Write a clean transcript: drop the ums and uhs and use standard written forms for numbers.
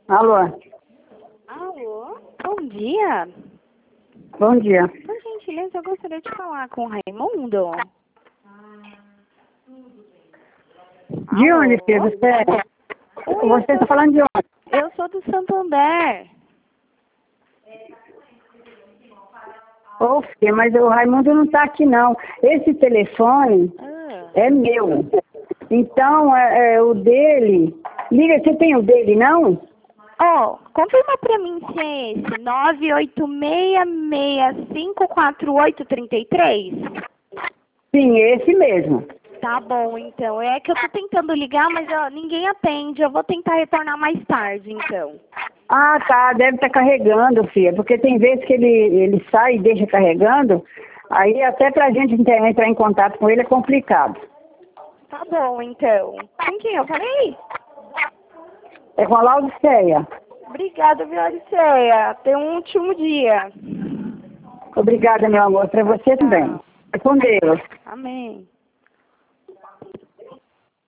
Alô? Alô? Bom dia. Bom dia. Por gentileza, eu gostaria de falar com o Raimundo. De Alô? onde, filha? Oi, Você está falando de onde? eu sou do Santander. Ô, filha, mas o Raimundo não está aqui, não. Esse telefone Ah. é meu. Então, o dele... Liga, você tem o dele, não? Ó, confirma pra mim se é esse. 986654833. Sim, esse mesmo. Tá bom, então. É que eu tô tentando ligar, mas ninguém atende. Eu vou tentar retornar mais tarde, então. Ah, tá. Deve estar carregando, filha. Porque tem vezes que ele sai e deixa carregando. Aí até pra gente entrar em contato com ele é complicado. Tá bom, então. Com quem eu falei? É com a Laudiceia. Obrigada, Vioriceia. Tenha um último dia. Obrigada, meu amor. Para você também. Tchau. É com Deus. Amém.